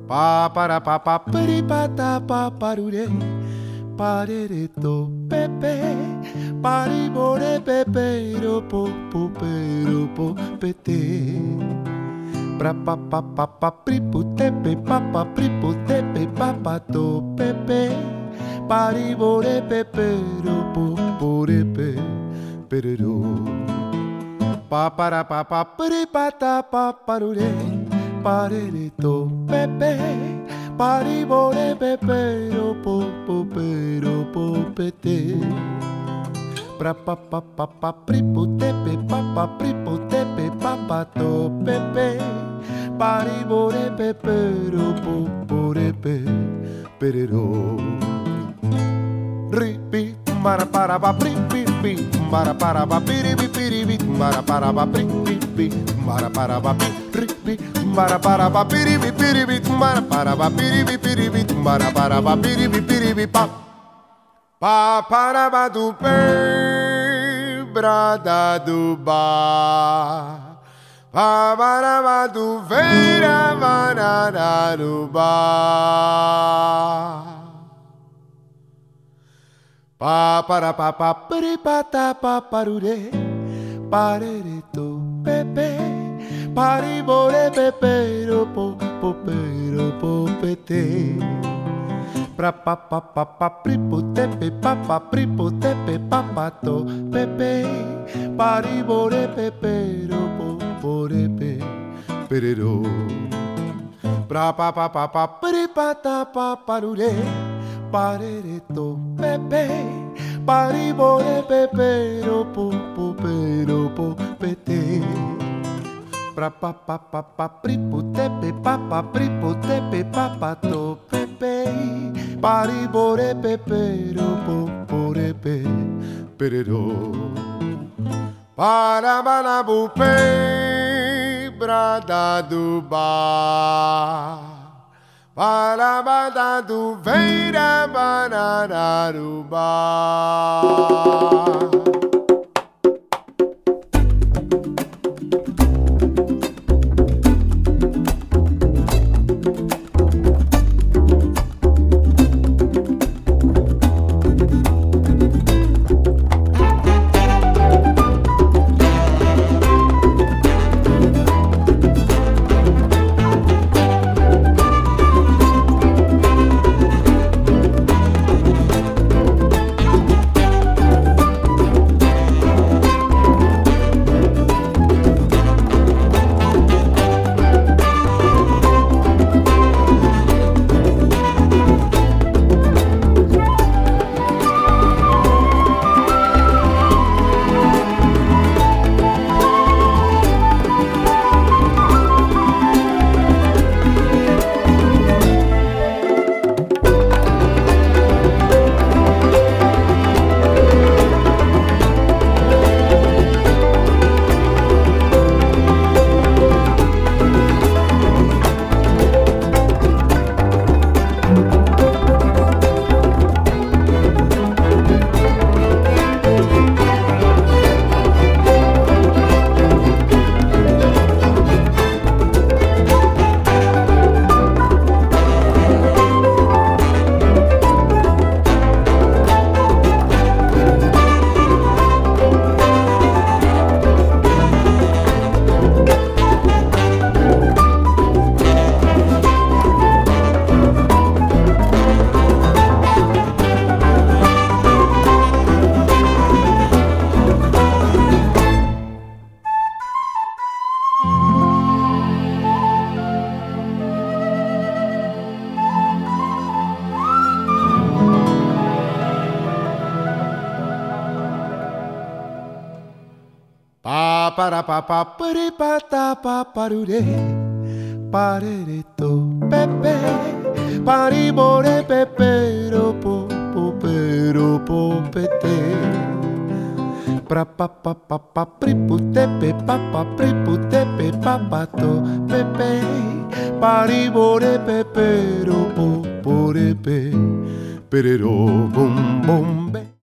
Pa para pa pa peri pa ta pa parure parere to pepe pari bore pepe ro po pero po pete pra pa pa pa pa pri pu tepe pa pri pu tepe pa to pepe pari bore pepe ro po pe pero pa para pa pa peri pa ta pa parure parere to pepe pari bore pepe ro po pero po pete pra pa pa pa pa pri pu tepe pa pri pu tepe pa to pepe pari bore pepe ro po pe pero ripi para pa pri pi para pa piri pi para pa pri pi para pa pi para pa piri pi para pa piri pi para pa piri pi pa para ba do pe brada do ba pa para ba do veira banana do ba pa para pa pa peri pa ta pa parure parere to pepe pari bore pepe ro po pero po pete pra pa pa pa pa pri pu tepe pa pri pu tepe pa to pepe pari bore pepe ro po pe pero pra pa pa pa pa peri pa ta pa parure parere to pepe pari bore pepe ro po pero po pete pra pa pa pa pa pri pu tepe pa pri pu tepe pa to pepe pari bore pepe ro po pe pero para bala bu pe brada do ba para bada do veira banana do ba pa para pa pa peri pa ta pa parure parere to pepe pari bore pepe ro po pero po pete pra pa pa pa pa pri pu tepe pa pri pu tepe pa to pepe pari bore pepe ro po pe pero bum bum be